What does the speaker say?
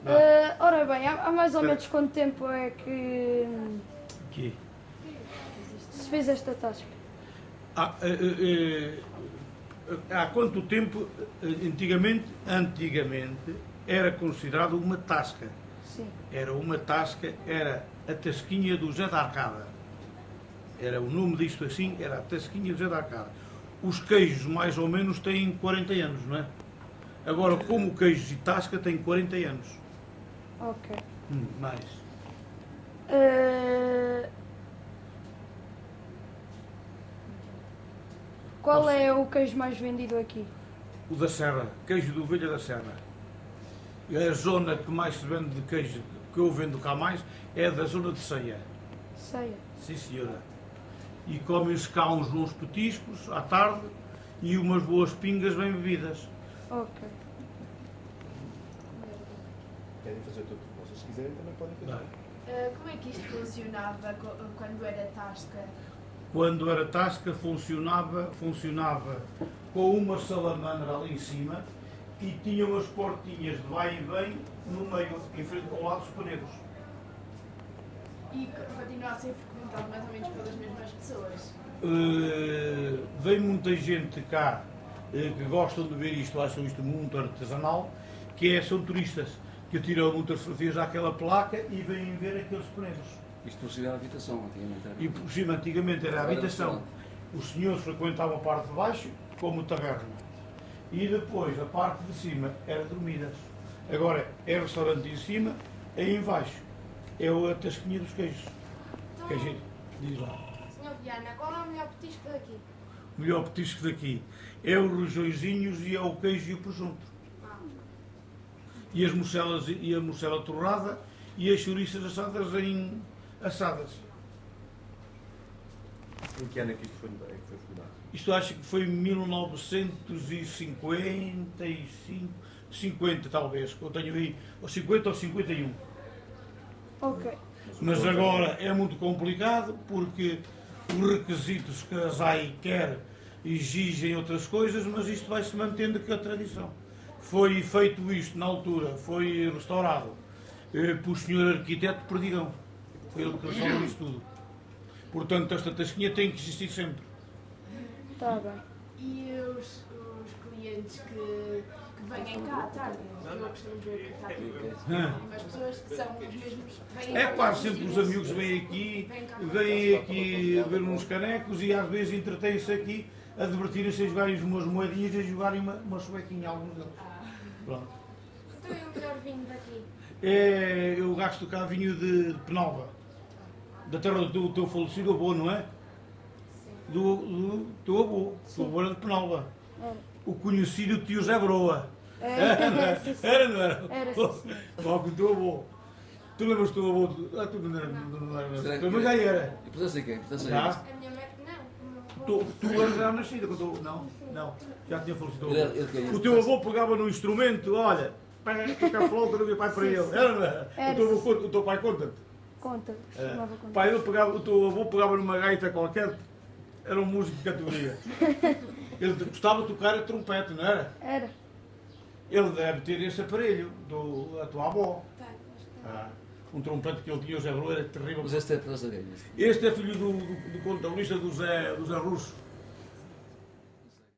Ora bem, há mais ou menos quanto tempo é que se fez esta tasca? Há quanto tempo, antigamente era considerado uma tasca. Sim. Era uma tasca, era a tasquinha do Zé da Arcada. Era o nome disto assim, era a tasquinha do Zé da Arcada. Os queijos mais ou menos têm 40 anos, não é? Agora, como queijos e tasca têm 40 anos. Ok. Mais. Qual é o queijo mais vendido aqui? O da Serra, queijo de ovelha da Serra. A zona que mais se vende de queijo, que eu vendo cá mais, é da zona de Ceia. Ceia? Sim, senhora. E comem-se cá uns petiscos à tarde e umas boas pingas bem bebidas. Ok. Querem fazer tudo o que vocês quiserem, também podem fazer. Como é que isto funcionava quando era tasca? Quando era tasca funcionava com uma salamandra ali em cima e tinha umas portinhas de vai e vem no meio, em frente ao lado dos paneiros. E continua a ser frequentado mais ou menos pelas mesmas pessoas? Vem muita gente cá que gostam de ver isto, acham isto muito artesanal, são turistas que tiram muitas fotografias àquela placa e vêm ver aqueles paneiros. Isto por cima da habitação, antigamente era. E por cima, antigamente era a habitação. Os senhores frequentavam a parte de baixo, como taberna. E depois, a parte de cima, era dormidas. Agora, é restaurante em cima, aí em baixo. É a tasquinha dos queijos. Então, Que a gente diz lá. Sr. Viana, qual é o melhor petisco daqui? O melhor petisco daqui é os rojõezinhos e é o queijo e o presunto. E as mocelas, e a mocela torrada e as chouriças assadas. Em que ano é que isto foi fundado? Isto acho que foi em 1955, 50 talvez, que eu tenho aí, ou 50 ou 51. Ok. Mas agora é muito complicado porque os requisitos que a SAI quer exigem outras coisas, mas isto vai se mantendo com a tradição. Foi feito isto na altura, foi restaurado pelo senhor arquiteto Perdigão. Foi ele que restaurou isto tudo. Portanto, esta tasquinha tem que existir sempre. Está bem. E os clientes que vêm cá à tarde? Eu costumo ver que está tudo. As pessoas que são os mesmos. É quase sempre os amigos vêm aqui a ver uns canecos e às vezes entretêm-se aqui a divertirem-se a jogarem umas moedinhas e a jogarem uma suequinha, alguns deles. Pronto. Então é o melhor vinho daqui? Eu gasto cá vinho de Penalva, da terra do teu falecido avô, não é? Do teu avô, o avô era de Penalva. O conhecido tio Zé Broa. Era, não era? Era, sim. Logo o teu avô. Tu lembras do teu avô? Tu não era, mas já era. E portanto sei quem? Já? A minha mãe, não. Tu eras já nascida quando não, já tinha falecido. Ele O teu avô pegava no instrumento, olha, toca a flauta do meu pai para ele. Era, não era? O teu pai conta-te. Conta. Pai, o teu avô pegava numa gaita qualquer, era um músico de categoria. Ele gostava de tocar a trompete, não era? Era. Ele deve ter esse aparelho, da tua avó. Tá, Um trompete que ele tinha, o Zé Broa, era terrível. Mas este é para quem? Este é filho do contabilista do Zé Russo.